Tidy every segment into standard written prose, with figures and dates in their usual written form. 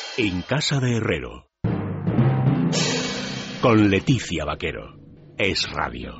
En casa de Herrero. Con Leticia Vaquero. Es Radio.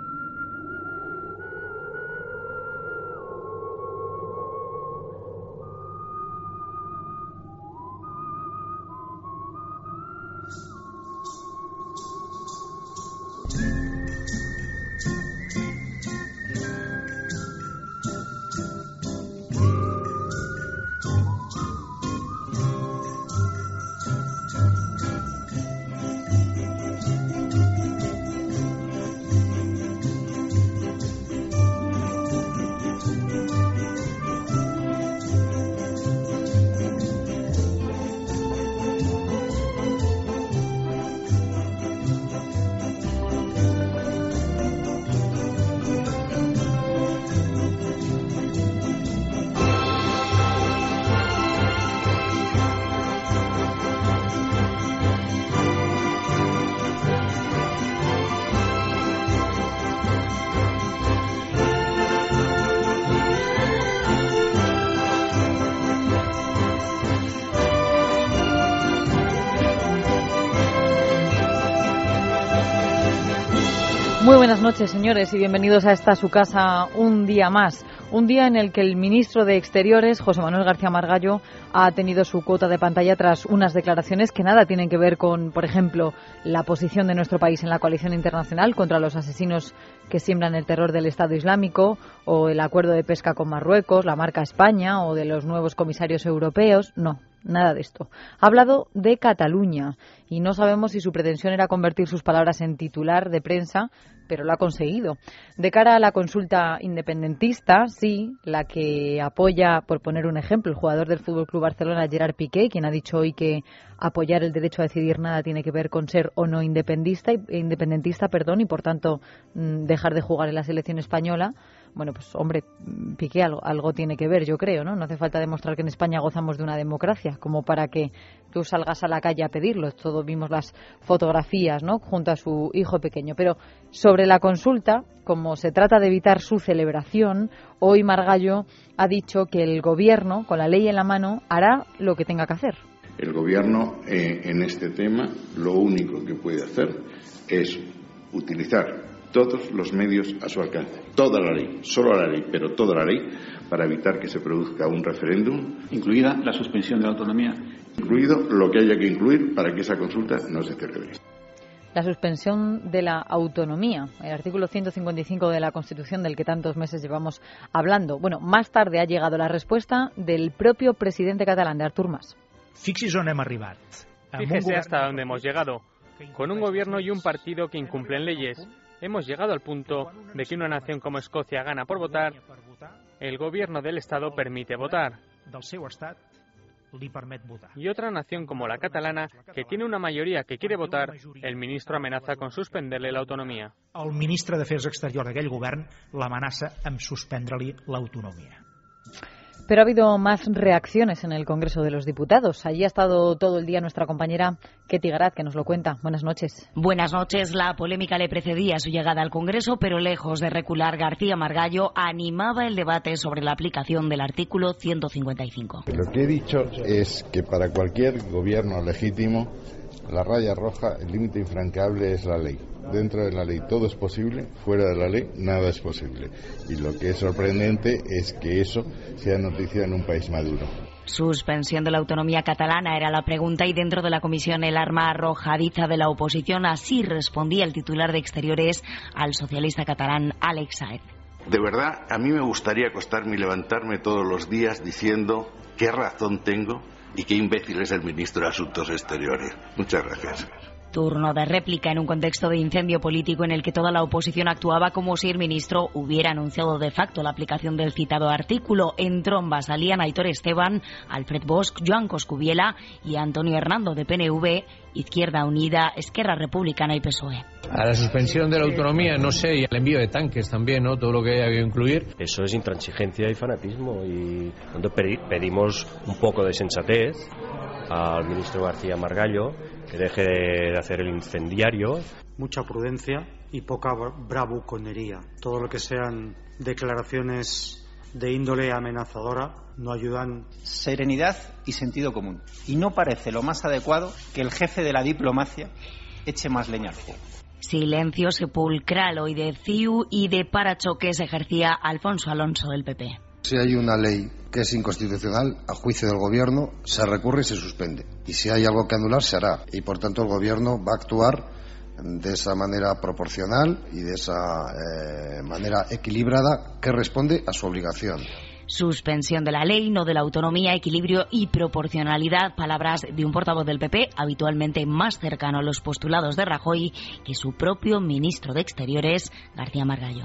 Muy buenas noches, señores, y bienvenidos a esta su casa un día más. Un día en el que el ministro de Exteriores, José Manuel García Margallo, ha tenido su cuota de pantalla tras unas declaraciones que nada tienen que ver con, por ejemplo, la posición de nuestro país en la coalición internacional contra los asesinos que siembran el terror del Estado Islámico, o el acuerdo de pesca con Marruecos, la marca España, o de los nuevos comisarios europeos. No, nada de esto. Ha hablado de Cataluña y no sabemos si su pretensión era convertir sus palabras en titular de prensa, pero lo ha conseguido. De cara a la consulta independentista, sí, la que apoya, por poner un ejemplo, el jugador del FC Barcelona, Gerard Piqué, quien ha dicho hoy que apoyar el derecho a decidir nada tiene que ver con ser o no independentista, y por tanto dejar de jugar en la selección española. Bueno, pues hombre, Piqué algo tiene que ver, yo creo, ¿no? No hace falta demostrar que en España gozamos de una democracia como para que tú salgas a la calle a pedirlo. Todos vimos las fotografías, ¿no?, junto a su hijo pequeño. Pero sobre la consulta, como se trata de evitar su celebración, hoy Margallo ha dicho que el Gobierno, con la ley en la mano, hará lo que tenga que hacer. El Gobierno, en este tema, lo único que puede hacer es utilizar todos los medios a su alcance, toda la ley, solo la ley, pero toda la ley, para evitar que se produzca un referéndum. Incluida la suspensión de la autonomía. Incluido lo que haya que incluir para que esa consulta no se celebre. La suspensión de la autonomía, el artículo 155 de la Constitución del que tantos meses llevamos hablando. Bueno, más tarde ha llegado la respuesta del propio presidente catalán, de Artur Mas. Fíjese hasta dónde hemos llegado. Con un gobierno y un partido que incumplen leyes, hemos llegado al punto de que una nación como Escocia gana por votar, el gobierno del Estado permite votar. Y otra nación como la catalana, que tiene una mayoría que quiere votar, el ministro amenaza con suspenderle la autonomía. El ministre d'Afers Exteriors d'aquell govern l'amenaça amb suspendre-li l'autonomia. Pero ha habido más reacciones en el Congreso de los Diputados. Allí ha estado todo el día nuestra compañera Ketty Garat, que nos lo cuenta. Buenas noches. Buenas noches. La polémica le precedía a su llegada al Congreso, pero lejos de recular, García Margallo animaba el debate sobre la aplicación del artículo 155. Lo que he dicho es que para cualquier gobierno legítimo, la raya roja, el límite infranqueable es la ley. Dentro de la ley todo es posible, fuera de la ley nada es posible. Y lo que es sorprendente es que eso sea noticia en un país maduro. Suspensión de la autonomía catalana era la pregunta, y dentro de la comisión el arma arrojadiza de la oposición. Así respondía el titular de Exteriores al socialista catalán Alex Saez. De verdad, a mí me gustaría acostarme y levantarme todos los días diciendo qué razón tengo y qué imbécil es el ministro de Asuntos Exteriores. Muchas gracias. Turno de réplica en un contexto de incendio político en el que toda la oposición actuaba como si el ministro hubiera anunciado de facto la aplicación del citado artículo. En tromba salían Aitor Esteban, Alfred Bosch, Joan Coscubiela y Antonio Hernando, de PNV, Izquierda Unida, Esquerra Republicana y PSOE. A la suspensión de la autonomía, no sé, y al envío de tanques también, ¿no? Todo lo que haya que incluir. Eso es intransigencia y fanatismo, y pedimos un poco de sensatez al ministro García Margallo, que deje de hacer el incendiario. Mucha prudencia y poca bravuconería. Todo lo que sean declaraciones de índole amenazadora no ayudan. Serenidad y sentido común. Y no parece lo más adecuado que el jefe de la diplomacia eche más leña al fuego. Silencio sepulcral hoy de CiU y de parachoques ejercía Alfonso Alonso del PP. Si hay una ley que es inconstitucional, a juicio del Gobierno, se recurre y se suspende. Y si hay algo que anular, se hará. Y por tanto el Gobierno va a actuar de esa manera proporcional y de esa manera equilibrada que responde a su obligación. Suspensión de la ley, no de la autonomía, equilibrio y proporcionalidad. Palabras de un portavoz del PP, habitualmente más cercano a los postulados de Rajoy que su propio ministro de Exteriores, García Margallo.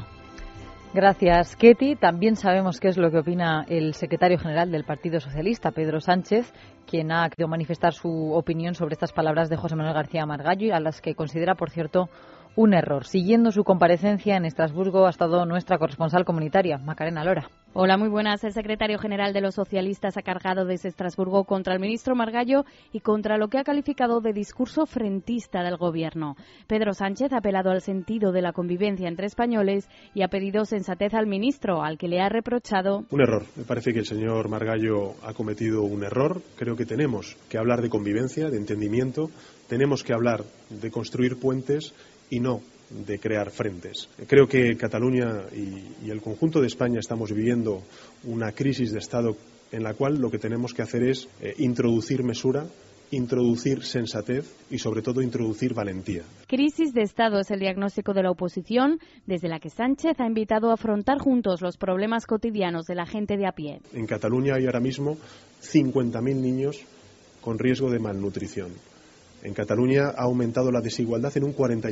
Gracias, Ketty. También sabemos qué es lo que opina el secretario general del Partido Socialista, Pedro Sánchez, quien ha querido manifestar su opinión sobre estas palabras de José Manuel García Margallo, y a las que considera, por cierto, un error. Siguiendo su comparecencia en Estrasburgo ha estado nuestra corresponsal comunitaria, Macarena Lora. Hola, muy buenas. El secretario general de los socialistas ha cargado desde Estrasburgo contra el ministro Margallo y contra lo que ha calificado de discurso frentista del Gobierno. Pedro Sánchez ha apelado al sentido de la convivencia entre españoles y ha pedido sensatez al ministro, al que le ha reprochado un error. Me parece que el señor Margallo ha cometido un error. Creo que tenemos que hablar de convivencia, de entendimiento. Tenemos que hablar de construir puentes y no de crear frentes. Creo que Cataluña y el conjunto de España estamos viviendo una crisis de Estado en la cual lo que tenemos que hacer es introducir mesura, introducir sensatez y, sobre todo, introducir valentía. Crisis de Estado es el diagnóstico de la oposición, desde la que Sánchez ha invitado a afrontar juntos los problemas cotidianos de la gente de a pie. En Cataluña hay ahora mismo 50.000 niños con riesgo de malnutrición. En Cataluña ha aumentado la desigualdad en un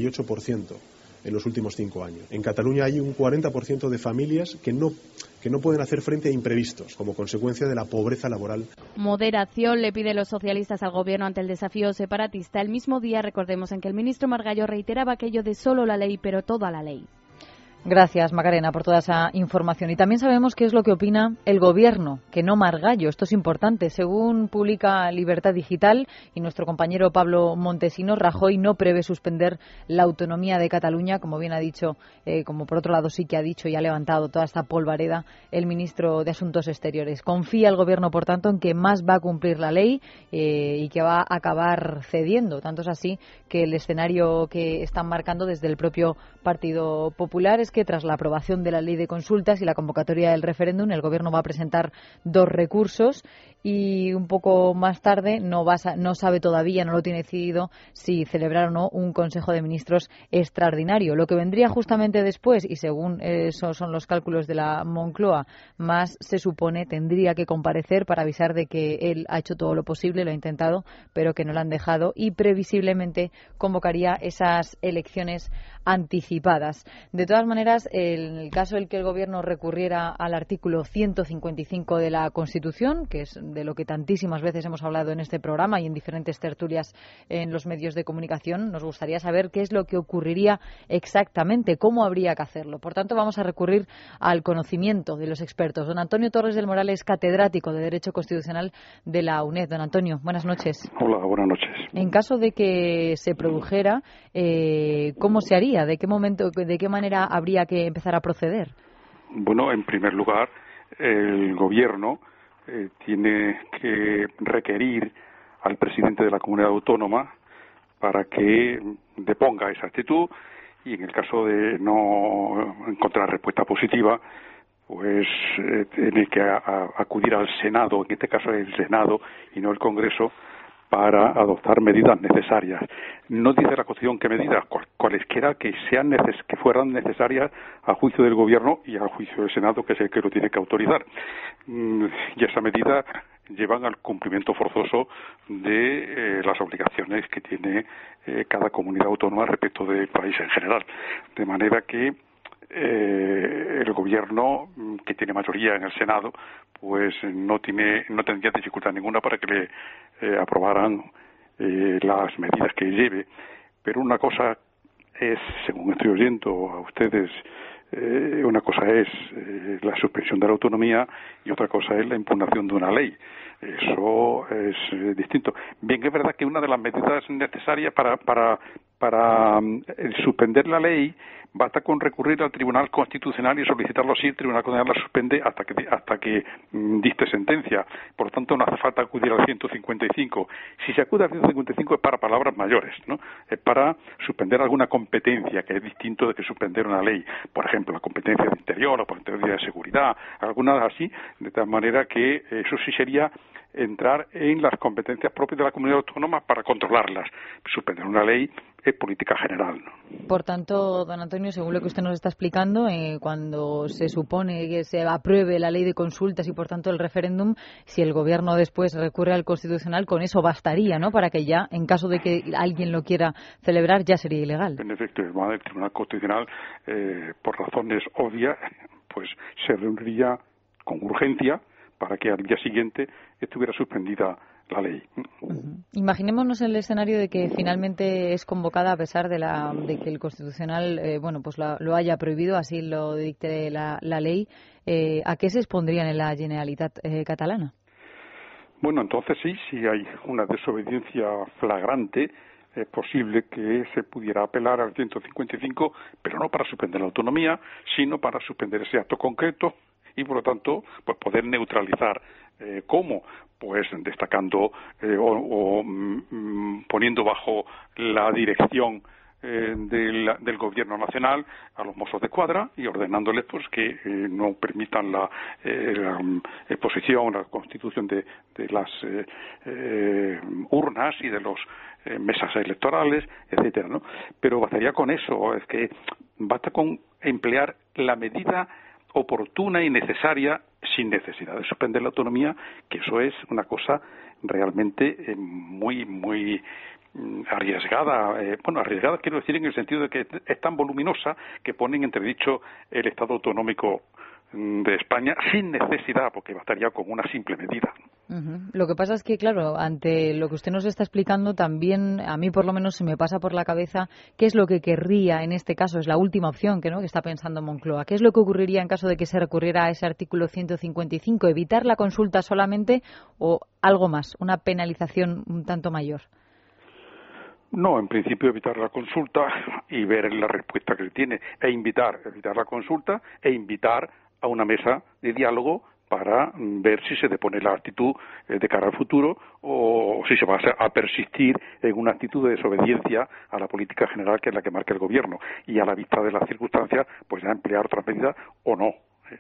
48% en los últimos 5 años. En Cataluña hay un 40% de familias que no pueden hacer frente a imprevistos como consecuencia de la pobreza laboral. Moderación le pide los socialistas al Gobierno ante el desafío separatista. El mismo día, recordemos, en que el ministro Margallo reiteraba aquello de solo la ley, pero toda la ley. Gracias, Macarena, por toda esa información. Y también sabemos qué es lo que opina el Gobierno, que no Margallo. Esto es importante. Según publica Libertad Digital y nuestro compañero Pablo Montesinos, Rajoy no prevé suspender la autonomía de Cataluña, como bien ha dicho, como por otro lado sí que ha dicho y ha levantado toda esta polvareda el ministro de Asuntos Exteriores. Confía el Gobierno, por tanto, en que más va a cumplir la ley y que va a acabar cediendo. Tanto es así que el escenario que están marcando desde el propio Partido Popular es que tras la aprobación de la ley de consultas y la convocatoria del referéndum, el Gobierno va a presentar 2 recursos y un poco más tarde no sabe todavía, no lo tiene decidido, si celebrar o no un Consejo de Ministros extraordinario. Lo que vendría justamente después, y según esos son los cálculos de la Moncloa, más se supone tendría que comparecer para avisar de que él ha hecho todo lo posible, lo ha intentado, pero que no lo han dejado, y previsiblemente convocaría esas elecciones anticipadas. De todas maneras, en el caso en que el Gobierno recurriera al artículo 155 de la Constitución, que es de lo que tantísimas veces hemos hablado en este programa y en diferentes tertulias en los medios de comunicación, nos gustaría saber qué es lo que ocurriría exactamente, cómo habría que hacerlo. Por tanto, vamos a recurrir al conocimiento de los expertos. Don Antonio Torres del Moral es catedrático de Derecho Constitucional de la UNED. Don Antonio, buenas noches. Hola, buenas noches. En caso de que se produjera, ¿cómo se haría? ¿De qué momento, de qué manera habría que empezar a proceder? Bueno, en primer lugar, el Gobierno tiene que requerir al presidente de la comunidad autónoma para que deponga esa actitud, y en el caso de no encontrar respuesta positiva, pues tiene que acudir al Senado, en este caso el Senado y no el Congreso, para adoptar medidas necesarias. No dice la Constitución qué medidas, cualesquiera que fueran necesarias a juicio del Gobierno y al juicio del Senado, que es el que lo tiene que autorizar. Y esa medida llevan al cumplimiento forzoso de las obligaciones que tiene cada comunidad autónoma respecto del país en general. De manera que el Gobierno, que tiene mayoría en el Senado, pues no tendría dificultad ninguna para que le aprobaran las medidas que lleve. Pero una cosa es, según estoy oyendo a ustedes, una cosa es la suspensión de la autonomía y otra cosa es la impugnación de una ley. Eso es distinto. Bien, que es verdad que una de las medidas necesarias para para suspender la ley basta con recurrir al Tribunal Constitucional y solicitarlo así. El Tribunal Constitucional la suspende hasta que dicte sentencia. Por lo tanto, no hace falta acudir al 155. Si se acude al 155 es para palabras mayores, ¿no? Es para suspender alguna competencia, que es distinto de que suspender una ley. Por ejemplo, la competencia de interior, la competencia de seguridad, algunas así, de tal manera que eso sí sería entrar en las competencias propias de la comunidad autónoma para controlarlas. Suspender una ley es política general, ¿no? Por tanto, don Antonio, según lo que usted nos está explicando, cuando se supone que se apruebe la ley de consultas y, por tanto, el referéndum, si el Gobierno después recurre al Constitucional, con eso bastaría, ¿no?, para que ya, en caso de que alguien lo quiera celebrar, ya sería ilegal. En efecto, el Tribunal Constitucional, por razones obvias, pues se reuniría con urgencia para que al día siguiente estuviera suspendida la ley. Imaginémonos el escenario de que finalmente es convocada a pesar de que el Constitucional pues lo haya prohibido, así lo dicte la ley. ¿A qué se expondrían en la Generalitat catalana? Bueno, entonces sí, si hay una desobediencia flagrante, es posible que se pudiera apelar al 155, pero no para suspender la autonomía, sino para suspender ese acto concreto y, por lo tanto, pues poder neutralizar. ¿Cómo? Pues destacando poniendo bajo la dirección del Gobierno Nacional a los Mossos de Escuadra y ordenándoles pues que no permitan la exposición, la constitución de las urnas y de los mesas electorales, etcétera, ¿no? Pero bastaría con eso, es que basta con emplear la medida oportuna y necesaria sin necesidad de suspender la autonomía, que eso es una cosa realmente muy arriesgada. Arriesgada quiero decir en el sentido de que es tan voluminosa que pone en entredicho el Estado autonómico de España sin necesidad, porque bastaría con una simple medida. Lo que pasa es que, claro, ante lo que usted nos está explicando, también a mí por lo menos se me pasa por la cabeza qué es lo que querría en este caso, es la última opción que está pensando Moncloa. ¿Qué es lo que ocurriría en caso de que se recurriera a ese artículo 155? ¿Evitar la consulta solamente o algo más, una penalización un tanto mayor? No, en principio evitar la consulta y ver la respuesta que tiene, evitar la consulta e invitar a una mesa de diálogo para ver si se depone la actitud de cara al futuro o si se va a persistir en una actitud de desobediencia a la política general que es la que marca el Gobierno y a la vista de las circunstancias pues ya emplear otras medidas o no.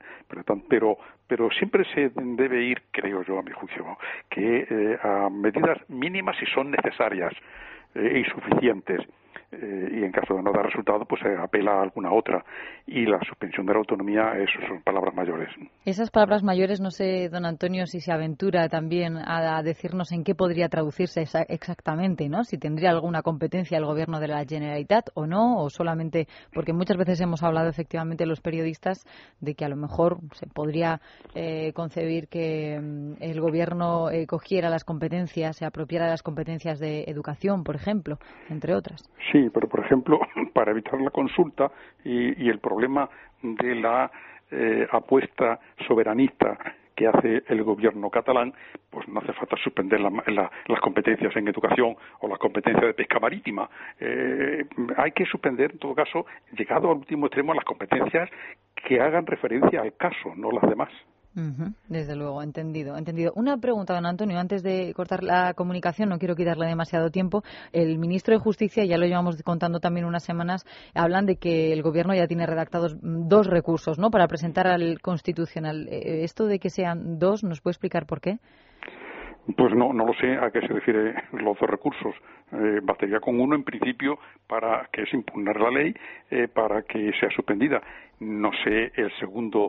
Pero siempre se debe ir, creo yo, a mi juicio, que a medidas mínimas si son necesarias y suficientes. Y en caso de no dar resultado, pues se apela a alguna otra. Y la suspensión de la autonomía, eso son palabras mayores. Esas palabras mayores, no sé, don Antonio, si se aventura también a decirnos en qué podría traducirse exactamente, ¿no? Si tendría alguna competencia el Gobierno de la Generalitat o no, o solamente, porque muchas veces hemos hablado efectivamente los periodistas de que a lo mejor se podría concebir que el Gobierno cogiera las competencias, se apropiara de las competencias de educación, por ejemplo, entre otras. Sí, pero por ejemplo, para evitar la consulta y el problema de la apuesta soberanista que hace el Gobierno catalán, pues no hace falta suspender las competencias en educación o las competencias de pesca marítima. Hay que suspender, en todo caso, llegado al último extremo, las competencias que hagan referencia al caso, no las demás. Desde luego, entendido. Una pregunta, don Antonio, antes de cortar la comunicación, no quiero quitarle demasiado tiempo. El ministro de Justicia, ya lo llevamos contando también unas semanas, hablan de que el Gobierno ya tiene redactados 2 recursos, ¿no?, para presentar al Constitucional. Esto de que sean 2, ¿nos puede explicar por qué? Pues no lo sé a qué se refiere los 2 recursos. Bastaría con uno en principio para que es impugnar la ley para que sea suspendida. No sé el segundo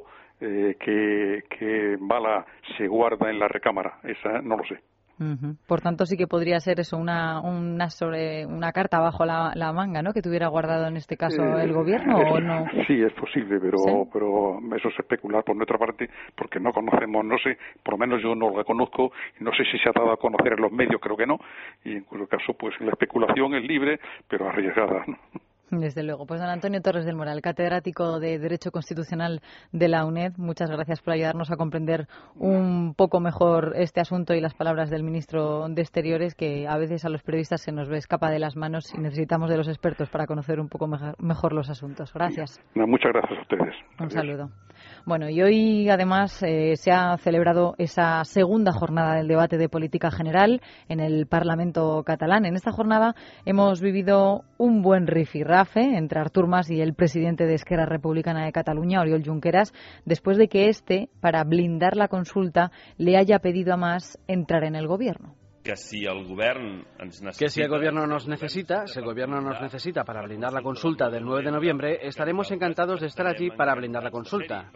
que bala se guarda en la recámara, esa no lo sé. Por tanto, sí que podría ser eso, una carta bajo la manga, ¿no?, que tuviera guardado en este caso el Gobierno, ¿o no? Sí, es posible, pero eso es especular por nuestra parte, porque no conocemos, no sé, por lo menos yo no lo conozco, no sé si se ha dado a conocer en los medios, creo que no, y en cuyo caso, pues la especulación es libre, pero arriesgada, ¿no? Desde luego. Pues don Antonio Torres del Moral, catedrático de Derecho Constitucional de la UNED, muchas gracias por ayudarnos a comprender un poco mejor este asunto y las palabras del ministro de Exteriores, que a veces a los periodistas se nos escapa de las manos y necesitamos de los expertos para conocer un poco mejor los asuntos. Gracias. Muchas gracias a ustedes. Un saludo. Bueno, y hoy además se ha celebrado esa segunda jornada del debate de política general en el Parlamento catalán. En esta jornada hemos vivido un buen rifirrafe entre Artur Mas y el presidente de Esquerra Republicana de Cataluña, Oriol Junqueras, después de que para blindar la consulta, le haya pedido a Mas entrar en el gobierno. Que si el gobierno nos necesita para blindar la consulta del 9 de noviembre, estaremos encantados de estar allí para blindar la consulta.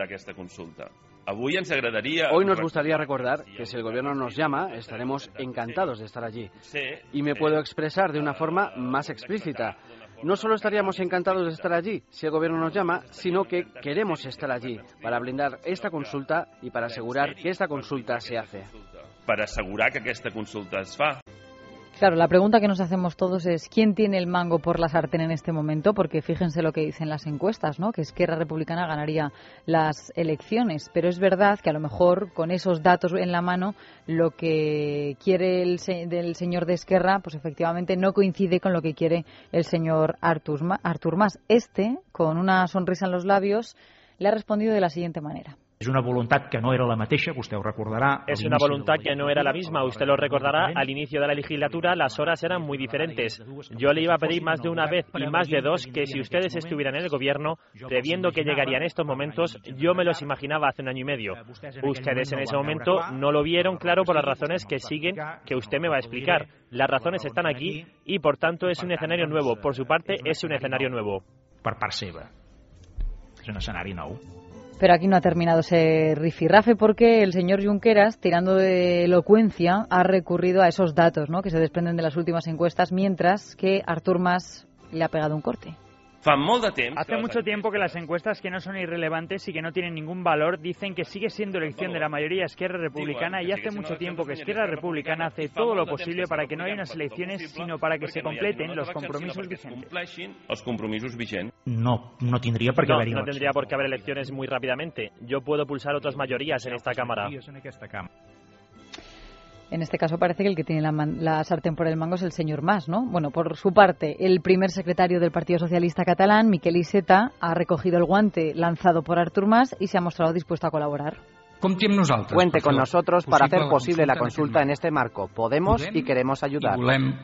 Hoy nos gustaría recordar que si el gobierno nos llama, estaremos encantados de estar allí. Y me puedo expresar de una forma más explícita. No solo estaríamos encantados de estar allí si el gobierno nos llama, sino que queremos estar allí para blindar esta consulta y para asegurar que esta consulta se hace. Para asegurar que aquesta consulta es fa. Claro, la pregunta que nos hacemos todos es ¿quién tiene el mango por la sartén en este momento? Porque fíjense lo que dicen las encuestas, ¿no? Que Esquerra Republicana ganaría las elecciones. Pero es verdad que a lo mejor con esos datos en la mano lo que quiere del señor de Esquerra, pues efectivamente no coincide con lo que quiere el señor Artur Mas. Con una sonrisa en los labios, le ha respondido de la siguiente manera. Es una voluntad que no era la mateixa, usted recordará. Es una voluntad que no era la misma, usted lo recordará. Al inicio de la legislatura las horas eran muy diferentes. Yo le iba a pedir más de una vez y más de dos que si ustedes estuvieran en el gobierno, previendo que llegarían estos momentos, yo me los imaginaba hace un año y medio. Ustedes en ese momento no lo vieron claro por las razones que siguen, que usted me va a explicar. Las razones están aquí y por tanto es un escenario nuevo. Por su parte es un escenario nuevo. Per part seva. És un escenari nou. Pero aquí no ha terminado ese rifirrafe porque el señor Junqueras, tirando de elocuencia, ha recurrido a esos datos, ¿no?, que se desprenden de las últimas encuestas, mientras que Artur Mas le ha pegado un corte. Hace mucho tiempo que las encuestas, que no son irrelevantes y que no tienen ningún valor, dicen que sigue siendo elección de la mayoría Esquerra Republicana, y hace mucho tiempo que Esquerra Republicana hace todo lo posible para que no haya unas elecciones, sino para que se completen los compromisos vigentes. No tendría por qué haber no tendría por qué haber elecciones muy rápidamente. Yo puedo pulsar otras mayorías en esta Cámara. En este caso parece que el que tiene la sartén por el mango es el señor Mas, ¿no? Bueno, por su parte, el primer secretario del Partido Socialista catalán, Miquel Iceta, ha recogido el guante lanzado por Artur Mas y se ha mostrado dispuesto a colaborar. Cuente con nosotros para hacer posible la consulta en este marco. Podemos y queremos ayudar.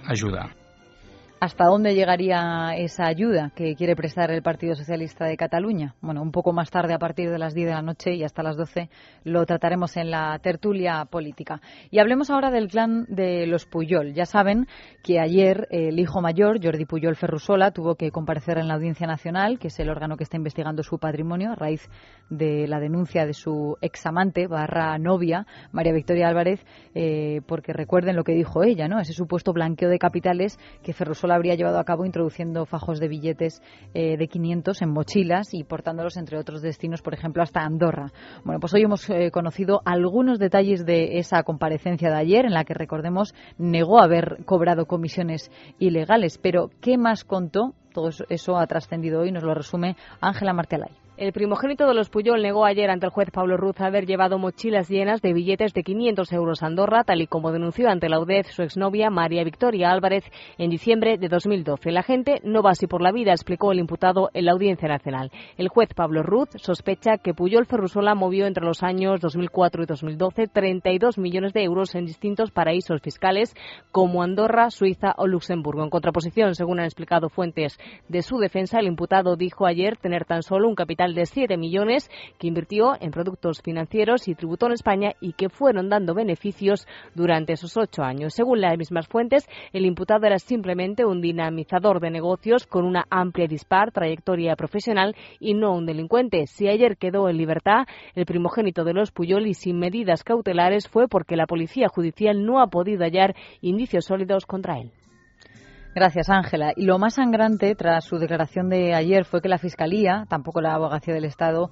¿Hasta dónde llegaría esa ayuda que quiere prestar el Partido Socialista de Cataluña? Bueno, un poco más tarde, a partir de las 10 de la noche y hasta las 12, lo trataremos en la tertulia política. Y hablemos ahora del clan de los Pujol. Ya saben que ayer el hijo mayor, Jordi Pujol Ferrusola, tuvo que comparecer en la Audiencia Nacional, que es el órgano que está investigando su patrimonio, a raíz de la denuncia de su examante / novia, María Victoria Álvarez, porque recuerden lo que dijo ella, ¿no? Ese supuesto blanqueo de capitales que Ferrusola habría llevado a cabo introduciendo fajos de billetes de 500 en mochilas y portándolos entre otros destinos, por ejemplo, hasta Andorra. Bueno, pues hoy hemos conocido algunos detalles de esa comparecencia de ayer, en la que, recordemos, negó haber cobrado comisiones ilegales. Pero, ¿qué más contó? Todo eso ha trascendido hoy, nos lo resume Ángela Martelay. El primogénito de los Pujol negó ayer ante el juez Pablo Ruz haber llevado mochilas llenas de billetes de 500 euros a Andorra, tal y como denunció ante la UDEF su exnovia María Victoria Álvarez en diciembre de 2012. La gente no va así por la vida, explicó el imputado en la Audiencia Nacional. El juez Pablo Ruz sospecha que Pujol Ferrusola movió entre los años 2004 y 2012 32 millones de euros en distintos paraísos fiscales como Andorra, Suiza o Luxemburgo. En contraposición, según han explicado fuentes de su defensa, el imputado dijo ayer tener tan solo un capital de 7 millones que invirtió en productos financieros y tributó en España y que fueron dando beneficios durante esos 8 años. Según las mismas fuentes, el imputado era simplemente un dinamizador de negocios con una amplia y dispar trayectoria profesional y no un delincuente. Si ayer quedó en libertad el primogénito de los Pujol y sin medidas cautelares, fue porque la policía judicial no ha podido hallar indicios sólidos contra él. Gracias, Ángela. Y lo más sangrante tras su declaración de ayer fue que la Fiscalía, tampoco la Abogacía del Estado,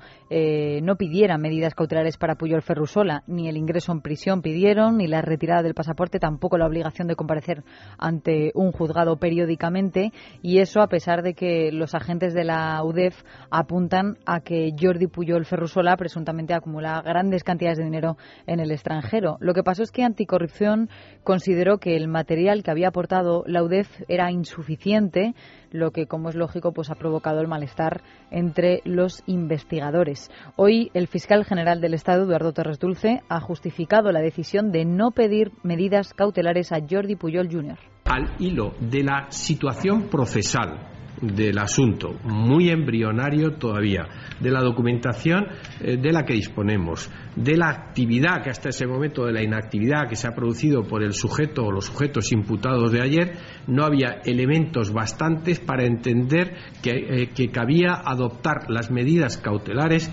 no pidiera medidas cautelares para Pujol Ferrusola. Ni el ingreso en prisión pidieron, ni la retirada del pasaporte, tampoco la obligación de comparecer ante un juzgado periódicamente. Y eso a pesar de que los agentes de la UDEF apuntan a que Jordi Pujol Ferrusola presuntamente acumula grandes cantidades de dinero en el extranjero. Lo que pasó es que Anticorrupción consideró que el material que había aportado la UDEF era insuficiente, lo que, como es lógico, pues ha provocado el malestar entre los investigadores. Hoy el fiscal general del Estado, Eduardo Torres Dulce, ha justificado la decisión de no pedir medidas cautelares a Jordi Pujol Jr. Al hilo de la situación procesal del asunto, muy embrionario todavía, de la documentación de la que disponemos, de la actividad que hasta ese momento, de la inactividad que se ha producido por el sujeto o los sujetos imputados de ayer, no había elementos bastantes para entender que cabía adoptar las medidas cautelares.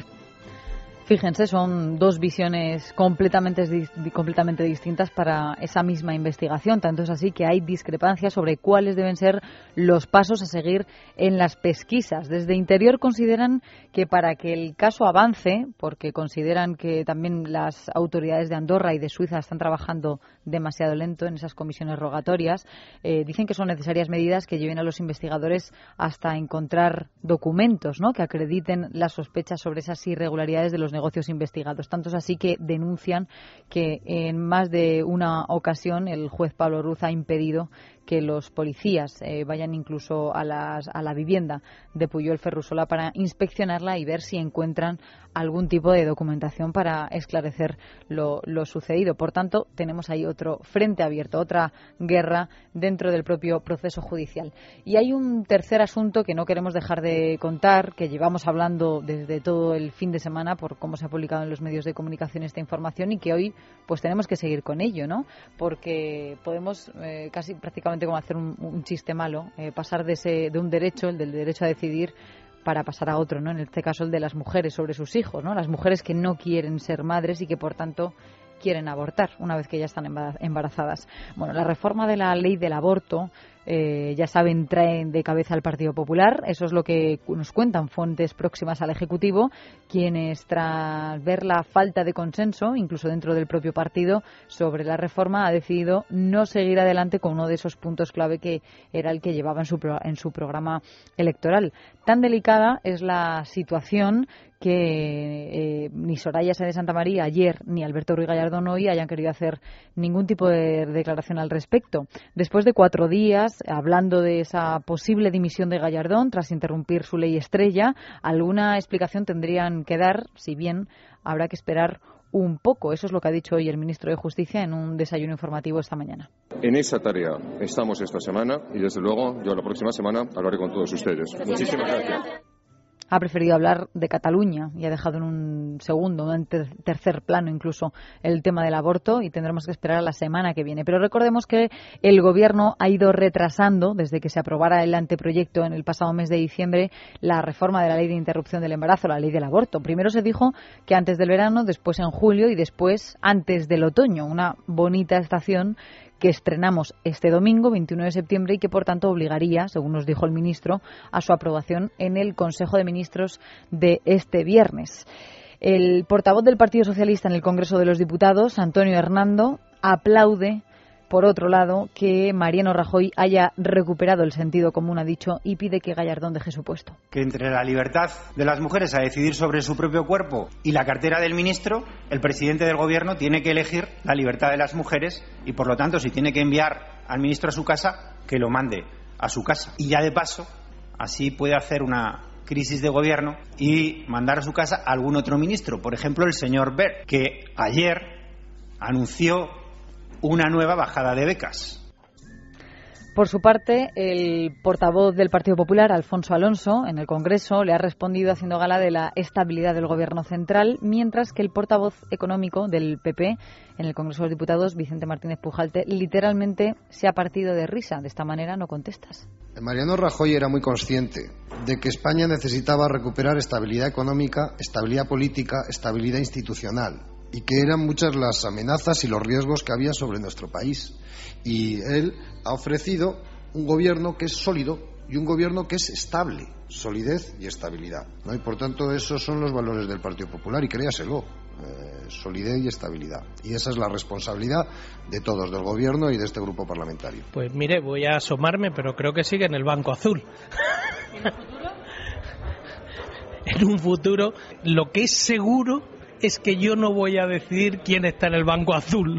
Fíjense, son dos visiones completamente distintas para esa misma investigación. Tanto es así que hay discrepancias sobre cuáles deben ser los pasos a seguir en las pesquisas. Desde Interior consideran que para que el caso avance, porque consideran que también las autoridades de Andorra y de Suiza están trabajando demasiado lento en esas comisiones rogatorias, dicen que son necesarias medidas que lleven a los investigadores hasta encontrar documentos, ¿no?, que acrediten las sospechas sobre esas irregularidades de los negocios investigados. Tanto es así que denuncian que en más de una ocasión el juez Pablo Ruz ha impedido que los policías vayan incluso a la vivienda de Pujol Ferrusola para inspeccionarla y ver si encuentran algún tipo de documentación para esclarecer lo sucedido. Por tanto, tenemos ahí otro frente abierto, otra guerra dentro del propio proceso judicial. Y hay un tercer asunto que no queremos dejar de contar, que llevamos hablando desde todo el fin de semana por cómo se ha publicado en los medios de comunicación esta información y que hoy pues tenemos que seguir con ello, ¿no? Porque podemos casi prácticamente como hacer un chiste malo, pasar de un derecho, el del derecho a decidir, para pasar a otro, ¿no? En este caso el de las mujeres sobre sus hijos, ¿no? Las mujeres que no quieren ser madres y que por tanto quieren abortar una vez que ya están embarazadas. Bueno, la reforma de la ley del aborto, ya saben, traen de cabeza al Partido Popular. Eso es lo que nos cuentan fuentes próximas al Ejecutivo, quienes tras ver la falta de consenso, incluso dentro del propio partido, sobre la reforma, ha decidido no seguir adelante con uno de esos puntos clave que era el que llevaba en su programa electoral. Tan delicada es la situación que ni Soraya Sáenz de Santamaría ayer ni Alberto Ruiz Gallardón hoy hayan querido hacer ningún tipo de declaración al respecto. Después de 4 días hablando de esa posible dimisión de Gallardón tras interrumpir su ley estrella, alguna explicación tendrían que dar, si bien habrá que esperar un poco. Eso es lo que ha dicho hoy el ministro de Justicia en un desayuno informativo esta mañana. En esa tarea estamos esta semana y desde luego yo la próxima semana hablaré con todos ustedes. Muchísimas gracias. Ha preferido hablar de Cataluña y ha dejado en un segundo, en tercer plano incluso, el tema del aborto y tendremos que esperar a la semana que viene. Pero recordemos que el Gobierno ha ido retrasando, desde que se aprobara el anteproyecto en el pasado mes de diciembre, la reforma de la ley de interrupción del embarazo, la ley del aborto. Primero se dijo que antes del verano, después en julio y después antes del otoño. Una bonita estación que estrenamos este domingo, 21 de septiembre, y que, por tanto, obligaría, según nos dijo el ministro, a su aprobación en el Consejo de Ministros de este viernes. El portavoz del Partido Socialista en el Congreso de los Diputados, Antonio Hernando, aplaude, por otro lado, que Mariano Rajoy haya recuperado el sentido común, ha dicho, y pide que Gallardón deje su puesto. Que entre la libertad de las mujeres a decidir sobre su propio cuerpo y la cartera del ministro, el presidente del Gobierno tiene que elegir la libertad de las mujeres y, por lo tanto, si tiene que enviar al ministro a su casa, que lo mande a su casa. Y ya de paso, así puede hacer una crisis de gobierno y mandar a su casa a algún otro ministro. Por ejemplo, el señor Wert, que ayer anunció una nueva bajada de becas. Por su parte, el portavoz del Partido Popular, Alfonso Alonso, en el Congreso, le ha respondido haciendo gala de la estabilidad del Gobierno central, mientras que el portavoz económico del PP en el Congreso de los Diputados, Vicente Martínez Pujalte, literalmente se ha partido de risa. De esta manera no contestas. Mariano Rajoy era muy consciente de que España necesitaba recuperar estabilidad económica, estabilidad política, estabilidad institucional, y que eran muchas las amenazas y los riesgos que había sobre nuestro país. Y él ha ofrecido un gobierno que es sólido y un gobierno que es estable, solidez y estabilidad, ¿no? Y por tanto esos son los valores del Partido Popular, y créaselo, solidez y estabilidad, y esa es la responsabilidad de todos, del gobierno y de este grupo parlamentario. Pues mire, voy a asomarme, pero creo que sigue en el Banco Azul. ¿En el futuro? En un futuro, lo que es seguro es que yo no voy a decidir quién está en el Banco Azul.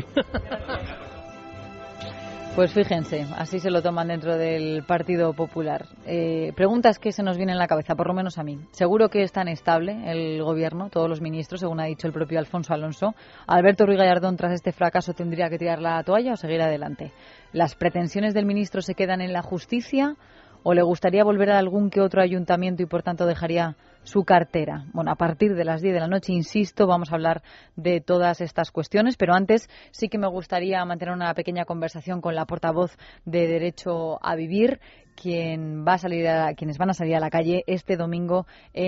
Pues fíjense, así se lo toman dentro del Partido Popular. Preguntas que se nos vienen a la cabeza, por lo menos a mí. Seguro que es tan estable el gobierno, todos los ministros, según ha dicho el propio Alfonso Alonso. ¿Alberto Ruiz Gallardón, tras este fracaso, tendría que tirar la toalla o seguir adelante? ¿Las pretensiones del ministro se quedan en la justicia o le gustaría volver a algún que otro ayuntamiento y por tanto dejaría su cartera? Bueno, a partir de las 10 de la noche, insisto, vamos a hablar de todas estas cuestiones, pero antes sí que me gustaría mantener una pequeña conversación con la portavoz de Derecho a Vivir, quienes van a salir a la calle este domingo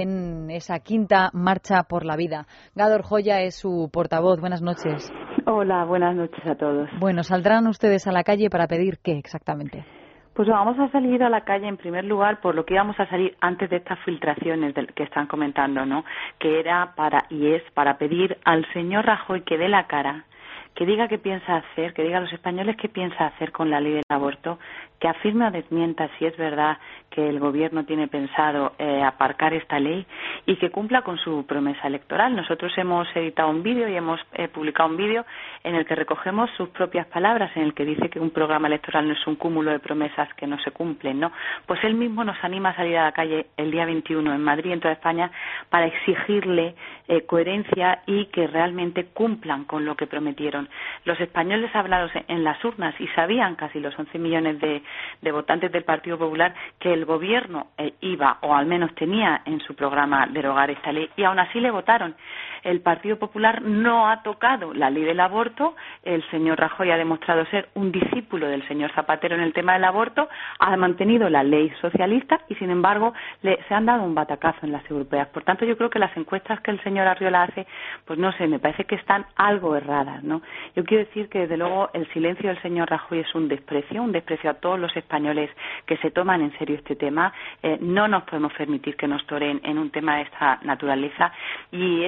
en esa quinta marcha por la vida. Gádor Joya es su portavoz. Buenas noches. Hola, buenas noches a todos. Bueno, ¿saldrán ustedes a la calle para pedir qué exactamente? Pues vamos a salir a la calle en primer lugar por lo que íbamos a salir antes de estas filtraciones que están comentando, ¿no? Que era para pedir al señor Rajoy que dé la cara, que diga qué piensa hacer, que diga a los españoles qué piensa hacer con la ley del aborto, que afirme o desmienta si es verdad que el gobierno tiene pensado aparcar esta ley y que cumpla con su promesa electoral. Nosotros hemos editado un vídeo y hemos publicado un vídeo en el que recogemos sus propias palabras, en el que dice que un programa electoral no es un cúmulo de promesas que no se cumplen, ¿no? Pues él mismo nos anima a salir a la calle el día 21 en Madrid, en toda España, para exigirle coherencia y que realmente cumplan con lo que prometieron. Los españoles hablados en las urnas y sabían, casi los 11 millones de votantes del Partido Popular, que el gobierno iba, o al menos tenía en su programa, derogar esta ley, y aún así le votaron. El Partido Popular no ha tocado la ley del aborto. El señor Rajoy ha demostrado ser un discípulo del señor Zapatero en el tema del aborto, ha mantenido la ley socialista y, sin embargo, se han dado un batacazo en las europeas. Por tanto, yo creo que las encuestas que el señor Arriola hace, pues no sé, me parece que están algo erradas, ¿no? Yo quiero decir que, desde luego, el silencio del señor Rajoy es un desprecio a todos los españoles que se toman en serio este tema. No nos podemos permitir que nos toren en un tema de esta naturaleza. Y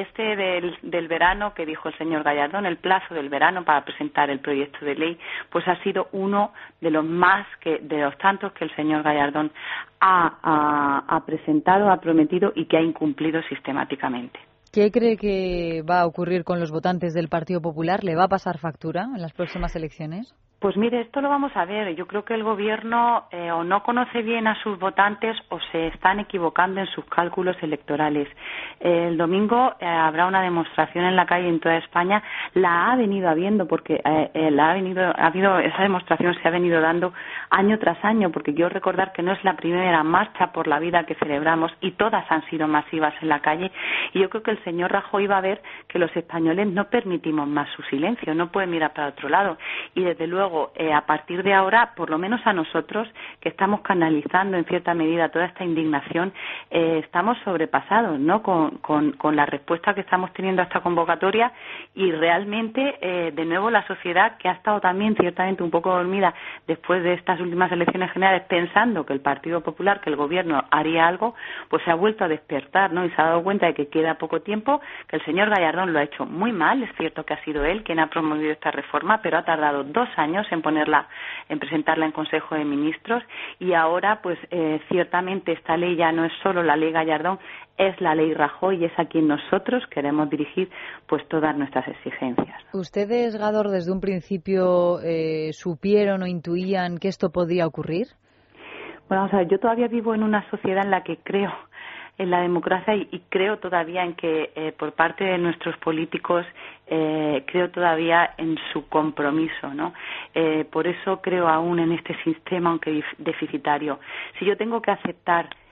del verano que dijo el señor Gallardón, el plazo del verano para presentar el proyecto de ley, pues ha sido uno de los tantos que el señor Gallardón ha presentado, ha prometido y que ha incumplido sistemáticamente. ¿Qué cree que va a ocurrir con los votantes del Partido Popular? ¿Le va a pasar factura en las próximas elecciones? Pues mire, esto lo vamos a ver. Yo creo que el gobierno o no conoce bien a sus votantes o se están equivocando en sus cálculos electorales. El domingo habrá una demostración en la calle en toda España. La ha venido habiendo porque esa demostración se ha venido dando año tras año, porque quiero recordar que no es la primera marcha por la vida que celebramos y todas han sido masivas en la calle. Y yo creo que el señor Rajoy va a ver que los españoles no permitimos más su silencio, no pueden mirar para otro lado. Y desde luego, a partir de ahora, por lo menos a nosotros, que estamos canalizando en cierta medida toda esta indignación, estamos sobrepasados, ¿no?, con la respuesta que estamos teniendo a esta convocatoria y realmente, de nuevo, la sociedad, que ha estado también ciertamente un poco dormida después de estas últimas elecciones generales, pensando que el Partido Popular, que el gobierno haría algo, pues se ha vuelto a despertar, ¿no?, y se ha dado cuenta de que queda poco tiempo, que el señor Gallardón lo ha hecho muy mal. Es cierto que ha sido él quien ha promovido esta reforma, pero ha tardado 2 años en presentarla en Consejo de Ministros, y ahora pues ciertamente esta ley ya no es solo la ley Gallardón, es la ley Rajoy y es a quien nosotros queremos dirigir pues todas nuestras exigencias. ¿Ustedes, Gádor, desde un principio supieron o intuían que esto podía ocurrir? Bueno, yo todavía vivo en una sociedad en la que creo en la democracia y creo todavía en que por parte de nuestros políticos creo todavía en su compromiso, ¿no? Por eso creo aún en este sistema, aunque deficitario. Si yo tengo que aceptar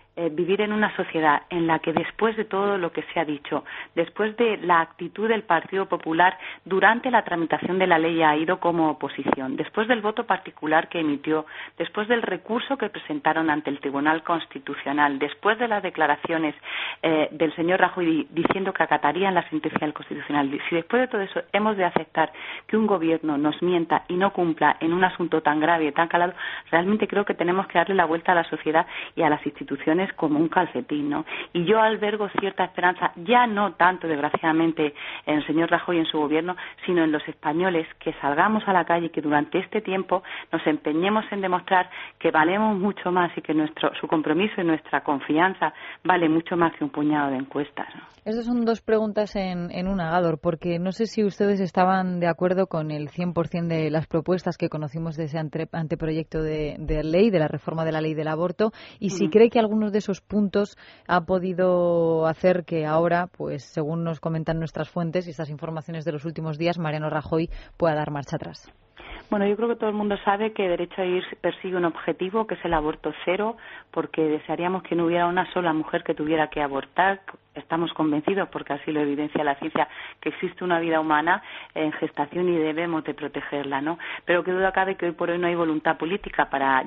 vivir en una sociedad en la que después de todo lo que se ha dicho, después de la actitud del Partido Popular durante la tramitación de la ley ha ido como oposición, después del voto particular que emitió, después del recurso que presentaron ante el Tribunal Constitucional, después de las declaraciones del señor Rajoy diciendo que acatarían la sentencia del Constitucional, si después de todo eso hemos de aceptar que un gobierno nos mienta y no cumpla en un asunto tan grave y tan calado, realmente creo que tenemos que darle la vuelta a la sociedad y a las instituciones como un calcetín, ¿no? Y yo albergo cierta esperanza, ya no tanto desgraciadamente en el señor Rajoy y en su gobierno, sino en los españoles, que salgamos a la calle y que durante este tiempo nos empeñemos en demostrar que valemos mucho más y que su compromiso y nuestra confianza vale mucho más que un puñado de encuestas, ¿no? Estas son dos preguntas en una, Gador, porque no sé si ustedes estaban de acuerdo con el 100% de las propuestas que conocimos de ese anteproyecto de ley, de la reforma de la ley del aborto, y si cree que algunos de esos puntos ha podido hacer que ahora, pues según nos comentan nuestras fuentes y estas informaciones de los últimos días, Mariano Rajoy pueda dar marcha atrás. Bueno, yo creo que todo el mundo sabe que Derecho a Vivir persigue un objetivo, que es el aborto cero, porque desearíamos que no hubiera una sola mujer que tuviera que abortar. Estamos convencidos, porque así lo evidencia la ciencia, que existe una vida humana en gestación y debemos de protegerla, ¿no? Pero que duda cabe que hoy por hoy no hay voluntad política para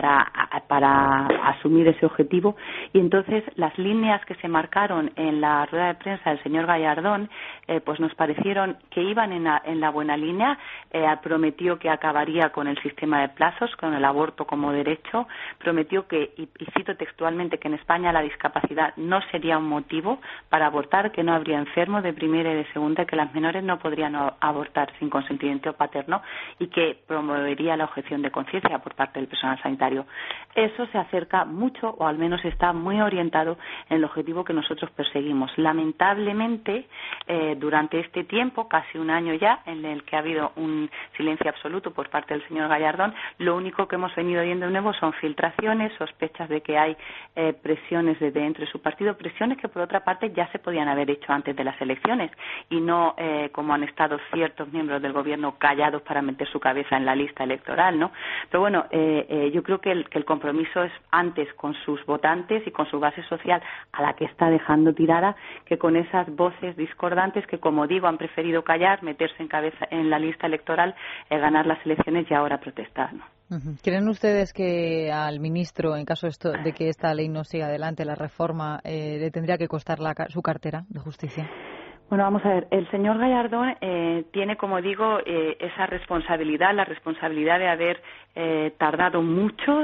asumir ese objetivo, y entonces las líneas que se marcaron en la rueda de prensa del señor Gallardón pues nos parecieron que iban en la buena línea. Prometió que acabaría con el sistema de plazos, con el aborto como derecho, prometió que, y cito textualmente, que en España la discapacidad no sería un motivo para abortar, que no habría enfermos de primera y de segunda, que las menores no podrían abortar sin consentimiento paterno y que promovería la objeción de conciencia por parte del personal sanitario. Eso se acerca mucho, o al menos está muy orientado en el objetivo que nosotros perseguimos. Lamentablemente, durante este tiempo, casi un año ya, en el que ha habido un silencio absoluto por parte del señor Gallardón, lo único que hemos venido viendo de nuevo son filtraciones, sospechas de que hay presiones desde dentro de su partido, presiones que por otra parte ya se podían haber hecho antes de las elecciones y no como han estado ciertos miembros del gobierno callados para meter su cabeza en la lista electoral, ¿no? Pero bueno, yo creo que el compromiso es antes con sus votantes y con su base social, a la que está dejando tirada, que con esas voces discordantes que, como digo, han preferido callar, meterse en la lista electoral, ganar las elecciones y ahora protestar, ¿no? ¿Creen ustedes que al ministro, en caso de que esta ley no siga adelante, la reforma, le tendría que costar su cartera de justicia? Bueno, vamos a ver, el señor Gallardón tiene, como digo, esa responsabilidad, la responsabilidad de haber tardado mucho,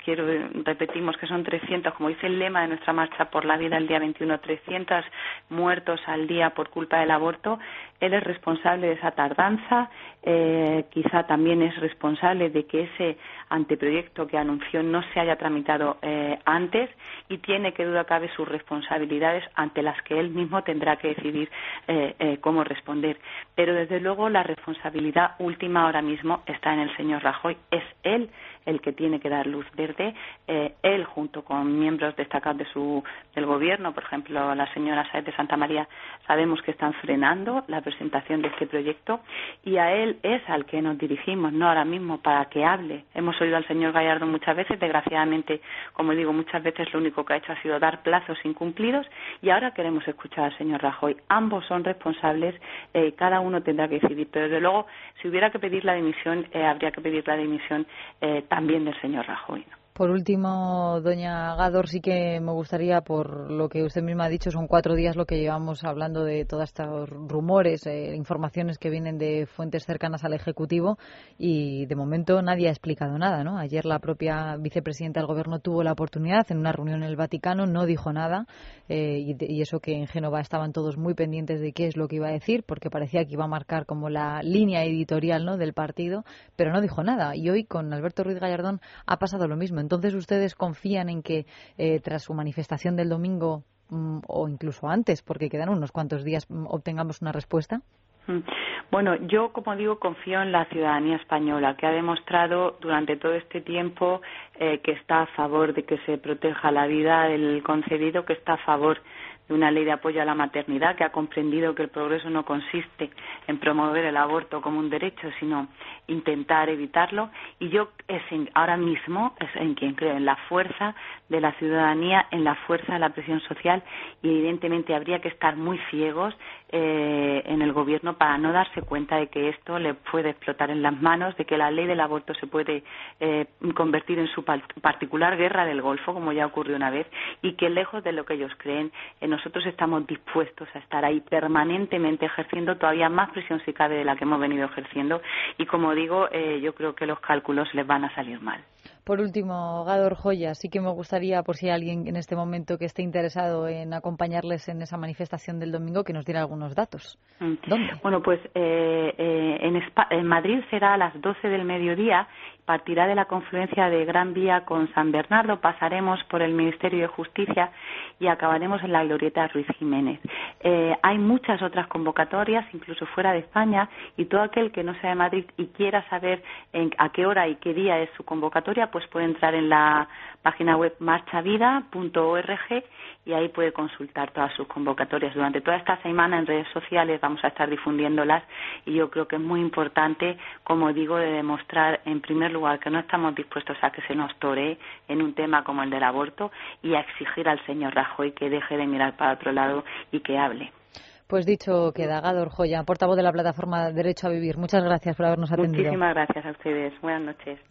repetimos que son 300, como dice el lema de nuestra marcha por la vida el día 21, 300 muertos al día por culpa del aborto. Él es responsable de esa tardanza, quizá también es responsable de que ese anteproyecto que anunció no se haya tramitado antes, y tiene, que duda cabe, sus responsabilidades ante las que él mismo tendrá que decidir cómo responder. Pero desde luego la responsabilidad última ahora mismo está en el señor Rajoy. Es él el que tiene que dar luz verde, él junto con miembros destacados del gobierno, por ejemplo la señora Sáez de Santamaría, sabemos que están frenando la presentación de este proyecto, y a él es al que nos dirigimos, no ahora mismo, para que hable. Hemos oído al señor Gallardo muchas veces, desgraciadamente, como digo, muchas veces lo único que ha hecho ha sido dar plazos incumplidos, y ahora queremos escuchar al señor Rajoy. Ambos son responsables, cada uno tendrá que decidir, pero desde luego, si hubiera que pedir la dimisión, habría que pedir la dimisión también del señor Rajoy, ¿no? Por último, doña Gador, sí que me gustaría, por lo que usted misma ha dicho, son 4 días lo que llevamos hablando de todos estos rumores, informaciones que vienen de fuentes cercanas al Ejecutivo, y de momento nadie ha explicado nada, ¿no? Ayer la propia vicepresidenta del Gobierno tuvo la oportunidad en una reunión en el Vaticano, no dijo nada, y eso que en Génova estaban todos muy pendientes de qué es lo que iba a decir, porque parecía que iba a marcar como la línea editorial, ¿no?, del partido, pero no dijo nada. Y hoy con Alberto Ruiz Gallardón ha pasado lo mismo. Entonces, ¿ustedes confían en que tras su manifestación del domingo, o incluso antes, porque quedan unos cuantos días, obtengamos una respuesta? Bueno, yo, como digo, confío en la ciudadanía española, que ha demostrado durante todo este tiempo que está a favor de que se proteja la vida del concebido, que está a favor de una ley de apoyo a la maternidad que ha comprendido que el progreso no consiste en promover el aborto como un derecho, sino intentar evitarlo. Y yo ahora mismo es en quien creo, en la fuerza de la ciudadanía, en la fuerza de la presión social, y evidentemente habría que estar muy ciegos en el gobierno para no darse cuenta de que esto le puede explotar en las manos, de que la ley del aborto se puede convertir en su particular guerra del Golfo, como ya ocurrió una vez, y que lejos de lo que ellos creen, nosotros estamos dispuestos a estar ahí permanentemente ejerciendo todavía más presión si cabe de la que hemos venido ejerciendo, y como digo, yo creo que los cálculos les van a salir mal. Por último, Gador Joya, sí que me gustaría, por si hay alguien en este momento que esté interesado en acompañarles en esa manifestación del domingo, que nos diera algunos datos. ¿Dónde? Bueno, pues en Madrid será a las 12 del mediodía, partirá de la confluencia de Gran Vía con San Bernardo, pasaremos por el Ministerio de Justicia y acabaremos en la Glorieta Ruiz Jiménez. Hay muchas otras convocatorias, incluso fuera de España, y todo aquel que no sea de Madrid y quiera saber a qué hora y qué día es su convocatoria, pues puede entrar en la página web marchavida.org y ahí puede consultar todas sus convocatorias. Durante toda esta semana en redes sociales vamos a estar difundiéndolas, y yo creo que es muy importante, como digo, de demostrar en primer lugar que no estamos dispuestos a que se nos toree en un tema como el del aborto, y a exigir al señor Rajoy que deje de mirar para otro lado y que hable. Pues dicho queda. Gador Joya, portavoz de la plataforma Derecho a Vivir, muchas gracias por habernos atendido. Muchísimas gracias a ustedes. Buenas noches.